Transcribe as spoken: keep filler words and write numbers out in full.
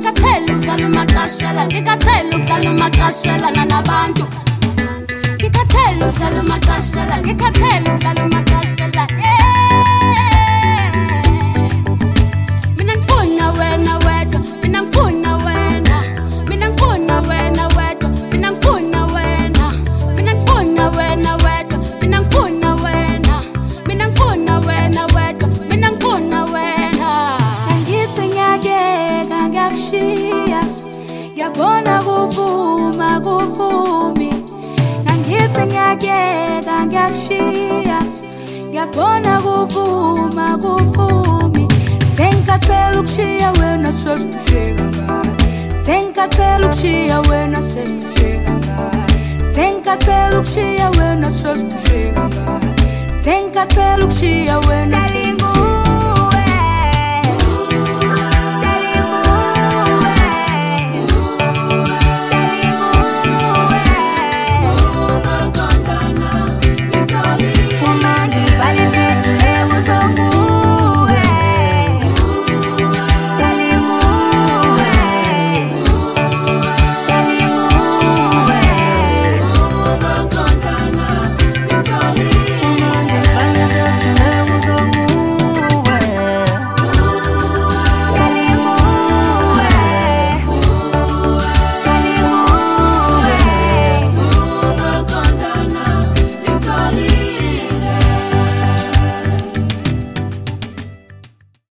ngikathela ukudlala umaqashela ngikathela ukudlala umaqashela nanabantu ngikathela ukudlala umaqashela ngikathela ukudlala umaqashela mina ngifuna wena wedwa mina ngifuna wena mina ngifuna wena wedwa mina ngifuna wena mina ngifuna wena wedwa mina ngifuna wena mina ngifuna wena wedwa mina ngifuna wena angithi ngiyakeka ngiyakushiya ngiyabona kuvuma kuvumi angithi ngiyakeka ngiyakushiya ngiyabona kuvuma kuvumi senkathela ukushiya wena sesibusheka ngayo senkathela ukushiya wena sesibusheka ngayo senkathela ukushiya wena sesibusheka ngayo senkathela ukushiya wena